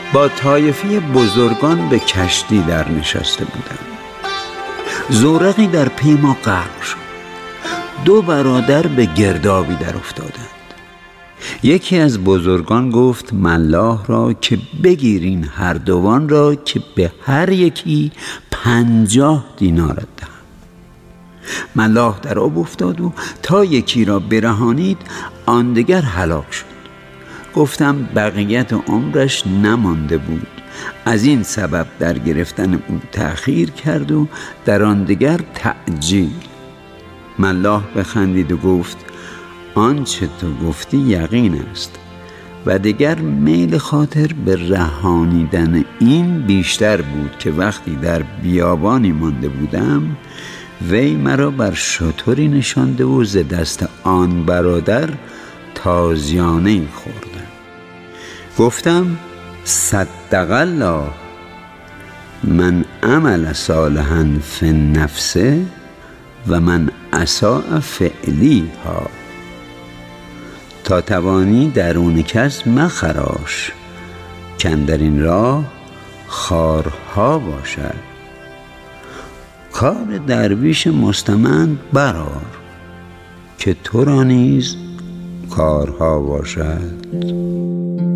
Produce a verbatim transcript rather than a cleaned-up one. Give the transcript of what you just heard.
با طایفه بزرگان به کشتی در نشسته بودم. زورقی در پیما غرق شد. دو برادر به گردابی در افتادند. یکی از بزرگان گفت ملاح را که بگیرین هر دوان را که به هر یکی پنجاه دینارت دهم. ملاح در آب افتاد و تا یکی را برهانید آن دگر هلاک شد. گفتم بقیت عمرش نمانده بود، از این سبب در گرفتن او تأخیر کرد و در آن دگر تعجیل. ملاح بخندید و گفت آنچه تو گفتی یقین است و دگر میل خاطر به رهانیدن این بیشتر بود که وقتی در بیابانی مانده بودم وی مرا بر شتری نشانده و ز دست آن برادر تازیانه خوردم. گفتم صدق الله، من عمل صالحا فی النفس و من اساء فعلی ها. تا توانی درون کس مخراش کاندر این راه خارها باشد. کار درویش مستمند برآر که تو را نیز کارها باشد.